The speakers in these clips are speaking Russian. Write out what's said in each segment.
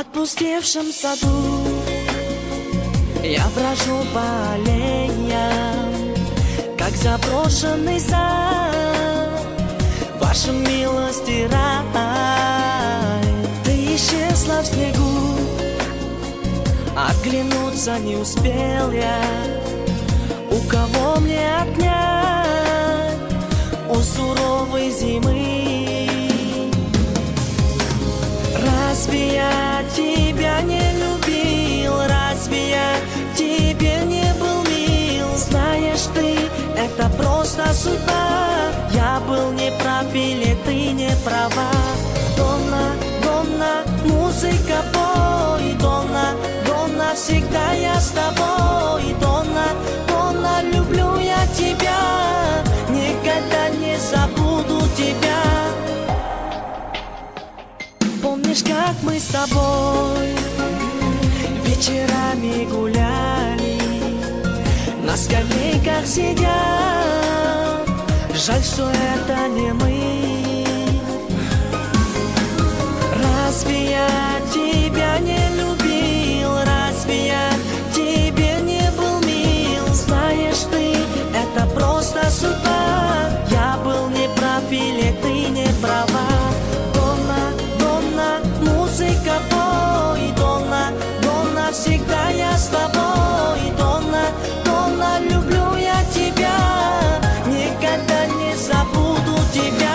опустевшем саду я брожу по аллеям, как заброшенный сад, ваша милости рай. Ты исчезла в снегу, оглянуться не успел я. У кого мне отнять у суровой зимы? Разве я тебя не любил? Разве я тебе не был мил? Знаешь ты, это просто судьба. Я был неправ или ты не права? Донна, Донна, музыка пой. Донна, Донна, всегда я с тобой. Донна, Донна, люблю я тебя, никогда не забуду тебя. Помнишь, как мы с тобой вечерами гуляли, на скамейках сидя? Жаль, что это не мы. Разве я тебя не любил? Разве я тебе не был мил? Знаешь ты, это просто судьба. Я был неправ или ты не права? Донна, Донна, музыка пой. Донна, Донна, всегда я с тобой. Донна, Донна, люблю я тебя, никогда не забуду тебя.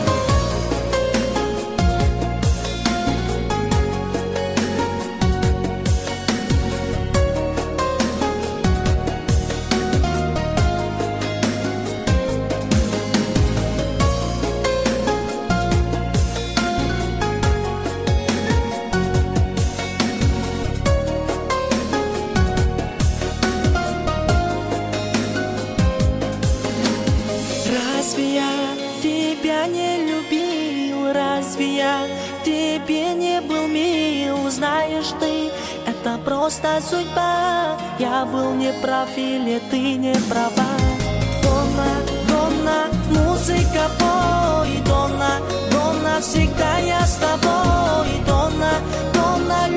Разве я тебя не любил? Разве я тебе не был мил? Знаешь ты, это просто судьба. Я был неправ или ты не права? Донна, Донна, музыка пой. Донна, Донна, всегда я с тобой. Донна, Донна,